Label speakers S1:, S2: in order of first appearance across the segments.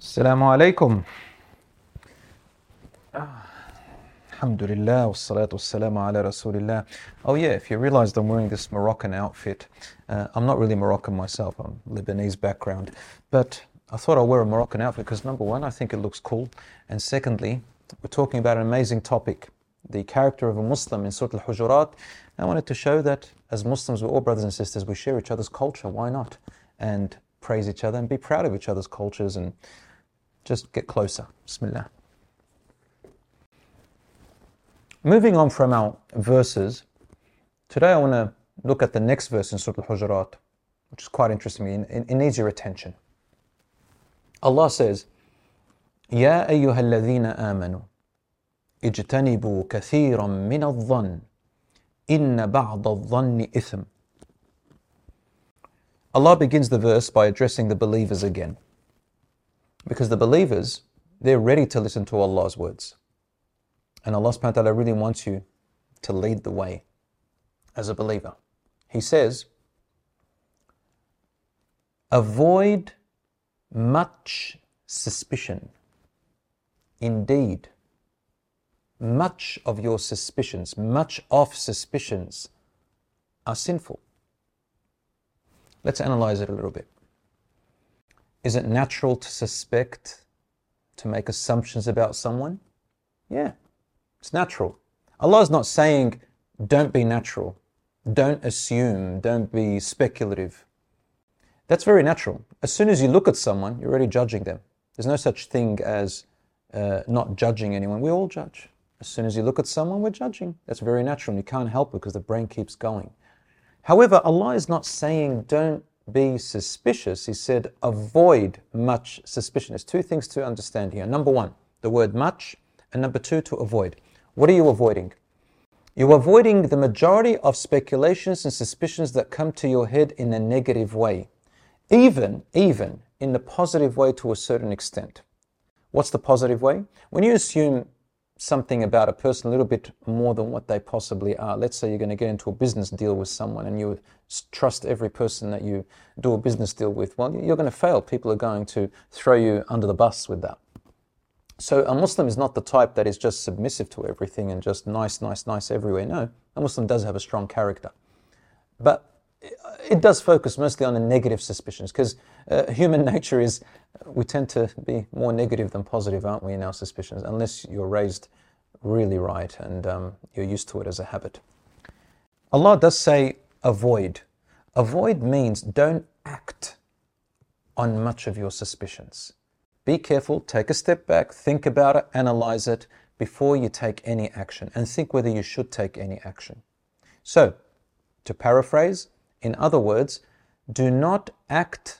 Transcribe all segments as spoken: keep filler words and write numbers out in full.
S1: Assalamu alaikum. Alhamdulillah, wassalatu wassalamu ala rasulillah. Oh yeah, if you realized I'm wearing this Moroccan outfit, uh, I'm not really Moroccan myself, I'm Lebanese background, but I thought I'd wear a Moroccan outfit because number one, I think it looks cool, and secondly, we're talking about an amazing topic, the character of a Muslim in Surah Al-Hujurat. I wanted to show that as Muslims, we're all brothers and sisters, we share each other's culture, why not? And praise each other and be proud of each other's cultures and just get closer. Bismillah. Moving on from our verses, today I want to look at the next verse in Surah Al-Hujurat, which is quite interesting. It, it needs your attention. Allah says, يَا أَيُّهَا الَّذِينَ آمَنُوا اجْتَنِبُوا كَثِيرًا مِنَ الظَّنِّ إِنَّ بَعْضَ الظَّنِّ إِثْمٌ. Allah begins the verse by addressing the believers again. Because the believers, they're ready to listen to Allah's words. And Allah subhanahu wa ta'ala really wants you to lead the way as a believer. He says, avoid much suspicion. Indeed, much of your suspicions, much of suspicions are sinful. Let's analyze it a little bit. Is it natural to suspect, to make assumptions about someone? Yeah, it's natural. Allah is not saying, don't be natural, don't assume, don't be speculative. That's very natural. As soon as you look at someone, you're already judging them. There's no such thing as uh, not judging anyone. We all judge. As soon as you look at someone, we're judging. That's very natural, and you can't help it because the brain keeps going. However, Allah is not saying don't be suspicious. He said avoid much suspicion. There's two things to understand here. Number one, the word much, and number two, to avoid. What are you avoiding? You're avoiding the majority of speculations and suspicions that come to your head in a negative way. Even, even in the positive way to a certain extent. What's the positive way? When you assume something about a person a little bit more than what they possibly are. Let's say you're going to get into a business deal with someone and you trust every person that you do a business deal with. Well, you're going to fail. People are going to throw you under the bus with that. So a Muslim is not the type that is just submissive to everything and just nice, nice, nice everywhere. No, a Muslim does have a strong character. But it does focus mostly on the negative suspicions because uh, human nature is, we tend to be more negative than positive, aren't we, in our suspicions, unless you're raised really right and um, you're used to it as a habit. Allah does say avoid. Avoid means don't act on much of your suspicions. Be careful, take a step back, think about it, analyze it before you take any action, and think whether you should take any action. So, to paraphrase, in other words, do not act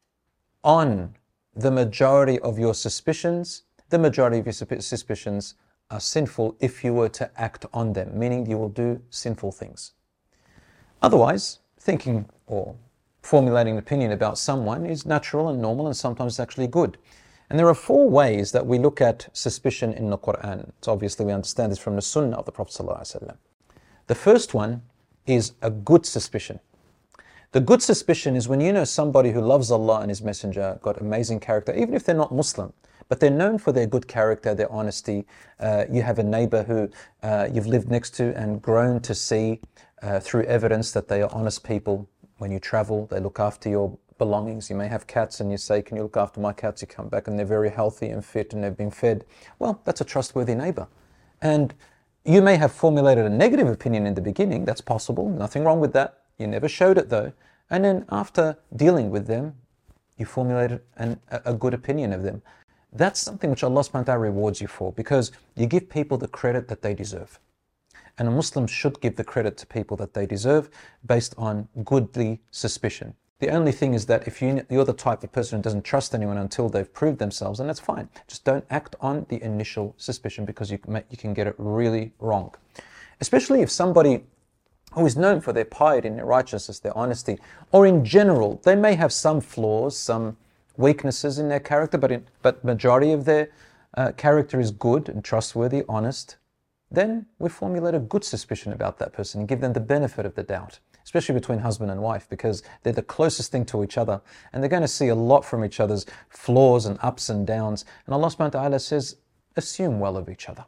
S1: on the majority of your suspicions. The majority of your suspicions are sinful if you were to act on them, meaning you will do sinful things. Otherwise, thinking or formulating an opinion about someone is natural and normal and sometimes actually good. And there are four ways that we look at suspicion in the Quran. So obviously we understand this from the Sunnah of the Prophet ﷺ. The first one is a good suspicion. The good suspicion is when you know somebody who loves Allah and His Messenger, got amazing character, even if they're not Muslim, but they're known for their good character, their honesty. Uh, you have a neighbor who uh, you've lived next to and grown to see uh, through evidence that they are honest people. When you travel, they look after your belongings. You may have cats and you say, can you look after my cats? You come back and they're very healthy and fit and they've been fed. Well, that's a trustworthy neighbor. And you may have formulated a negative opinion in the beginning. That's possible. Nothing wrong with that. You never showed it though. And then after dealing with them, you formulated an, a good opinion of them. That's something which Allah subhanahu wa ta'ala rewards you for because you give people the credit that they deserve. And a Muslim should give the credit to people that they deserve based on goodly suspicion. The only thing is that if you, you're the type of person who doesn't trust anyone until they've proved themselves, then that's fine. Just don't act on the initial suspicion because you, you can get it really wrong. Especially if somebody who is known for their piety and their righteousness, their honesty, or in general, they may have some flaws, some weaknesses in their character, but in, but majority of their uh, character is good and trustworthy, honest, then we formulate a good suspicion about that person and give them the benefit of the doubt. especially between husband and wife, because they're the closest thing to each other, and they're going to see a lot from each other's flaws and ups and downs. And Allah subhanahu wa ta'ala says, assume well of each other.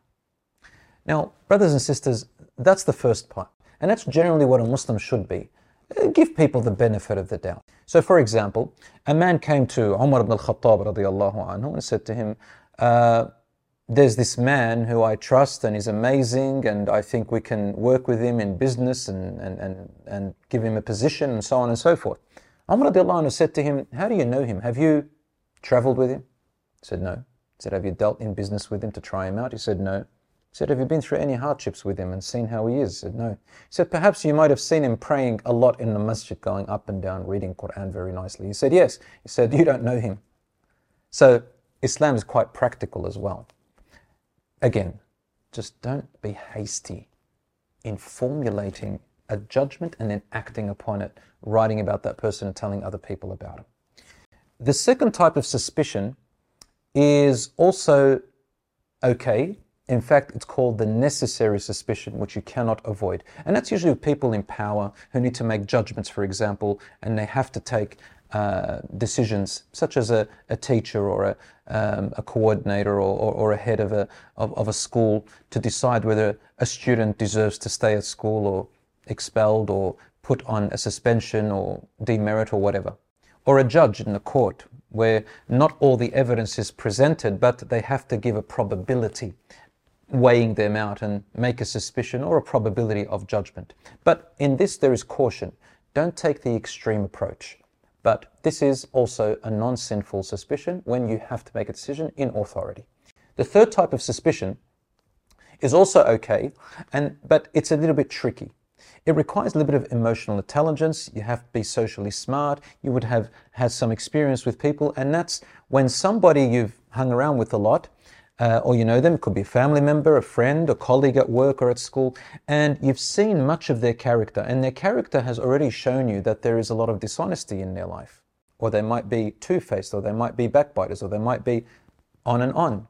S1: Now, brothers and sisters, that's the first part. And that's generally what a Muslim should be. Give people the benefit of the doubt. So for example, a man came to Umar ibn al-Khattab radiallahu anhu and said to him, uh, there's this man who I trust and is amazing, and I think we can work with him in business and, and, and, and give him a position and so on and so forth. Umar radiallahu anhu said to him, how do you know him? Have you traveled with him? He said, no. He said, have you dealt in business with him to try him out? He said, no. He said, have you been through any hardships with him and seen how he is? He said, no. He said, perhaps you might have seen him praying a lot in the masjid, going up and down, reading Quran very nicely. He said, yes. He said, you don't know him. So Islam is quite practical as well. Again, just don't be hasty in formulating a judgment and then acting upon it, writing about that person and telling other people about it. The second type of suspicion is also okay. In fact, it's called the necessary suspicion, which you cannot avoid. And that's usually with people in power who need to make judgments, for example, and they have to take uh, decisions, such as a, a teacher or a, um, a coordinator or, or, or a head of a, of, of a school, to decide whether a student deserves to stay at school or expelled or put on a suspension or demerit or whatever. Or a judge in the court, where not all the evidence is presented, but they have to give a probability, weighing them out and make a suspicion or a probability of judgment. But in this there is caution. Don't take the extreme approach. But this is also a non-sinful suspicion when you have to make a decision in authority. The third type of suspicion is also okay, and but it's a little bit tricky. It requires a little bit of emotional intelligence. You have to be socially smart. You would have had some experience with people, and that's when somebody you've hung around with a lot, Uh, or you know them, it could be a family member, a friend, a colleague at work or at school, and you've seen much of their character, and their character has already shown you that there is a lot of dishonesty in their life, or they might be two-faced, or they might be backbiters, or they might be on and on.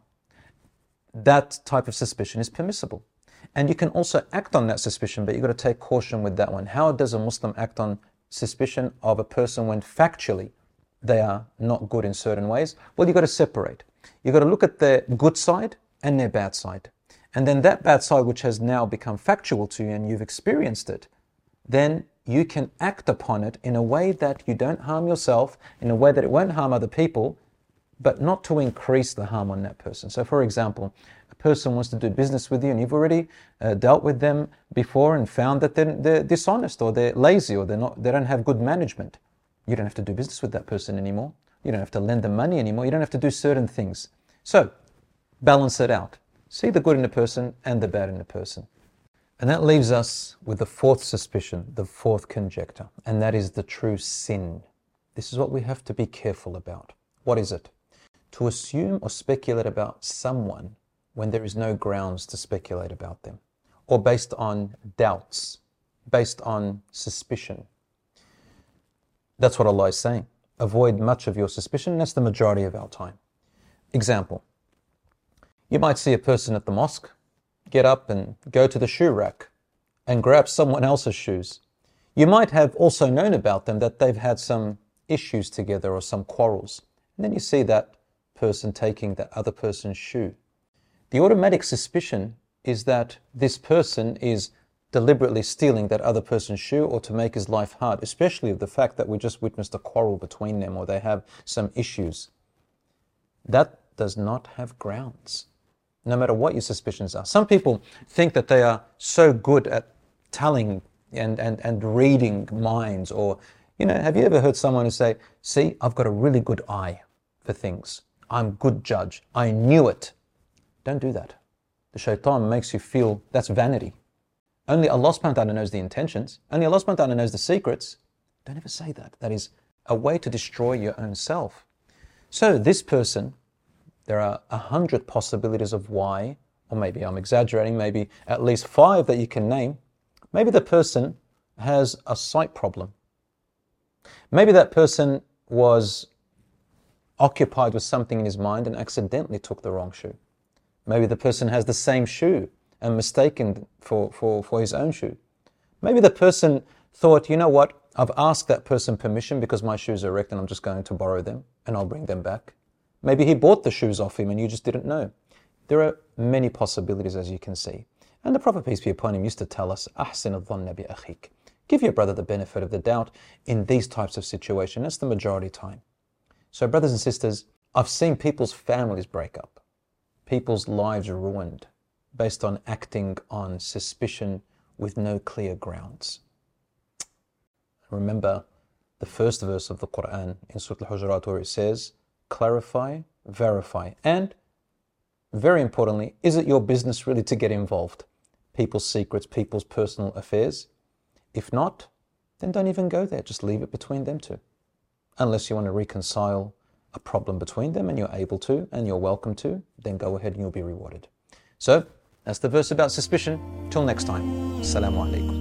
S1: That type of suspicion is permissible. And you can also act on that suspicion, but you've got to take caution with that one. How does a Muslim act on suspicion of a person when factually they are not good in certain ways? Well, you've got to separate. You've got to look at their good side and their bad side. And then that bad side, which has now become factual to you and you've experienced it, then you can act upon it in a way that you don't harm yourself, in a way that it won't harm other people, but not to increase the harm on that person. So for example, a person wants to do business with you and you've already uh, dealt with them before and found that they're, they're dishonest or they're lazy or they're not, they don't have good management. You don't have to do business with that person anymore. You don't have to lend them money anymore. You don't have to do certain things. So, balance it out. See the good in the person and the bad in the person. And that leaves us with the fourth suspicion, the fourth conjecture, and that is the true sin. This is what we have to be careful about. What is it? To assume or speculate about someone when there is no grounds to speculate about them, or based on doubts, based on suspicion. That's what Allah is saying. Avoid much of your suspicion. That's the majority of our time. Example. You might see a person at the mosque get up and go to the shoe rack and grab someone else's shoes. You might have also known about them that they've had some issues together or some quarrels. And then you see that person taking that other person's shoe. The automatic suspicion is that this person is deliberately stealing that other person's shoe or to make his life hard, especially of the fact that we just witnessed a quarrel between them or they have some issues. That does not have grounds, no matter what your suspicions are. Some people think that they are so good at telling and, and, and reading minds, or, you know, have you ever heard someone who say, see, I've got a really good eye for things. I'm a good judge. I knew it. Don't do that. The shaitan makes you feel that's vanity. Only Allah subhanahu wa ta'ala knows the intentions. Only Allah subhanahu wa ta'ala knows the secrets. Don't ever say that. That is a way to destroy your own self. So this person, there are a hundred possibilities of why, or maybe I'm exaggerating, maybe at least five that you can name. Maybe the person has a sight problem. Maybe that person was occupied with something in his mind and accidentally took the wrong shoe. Maybe the person has the same shoe and mistaken for, for, for his own shoe. Maybe the person thought, you know what, I've asked that person permission because my shoes are wrecked and I'm just going to borrow them and I'll bring them back. Maybe he bought the shoes off him and you just didn't know. There are many possibilities, as you can see. And the Prophet, peace be upon him, used to tell us, أحسن الظن بأخيك. Give your brother the benefit of the doubt in these types of situations. That's the majority time. So brothers and sisters, I've seen people's families break up, people's lives ruined based on acting on suspicion with no clear grounds. Remember the first verse of the Quran in Surah Al-Hujurat where it says, clarify, verify, and very importantly, is it your business really to get involved? People's secrets, people's personal affairs? If not, then don't even go there. Just leave it between them two. Unless you want to reconcile a problem between them and you're able to and you're welcome to, then go ahead and you'll be rewarded. So, that's the verse about suspicion. Till next time. Assalamu alaikum.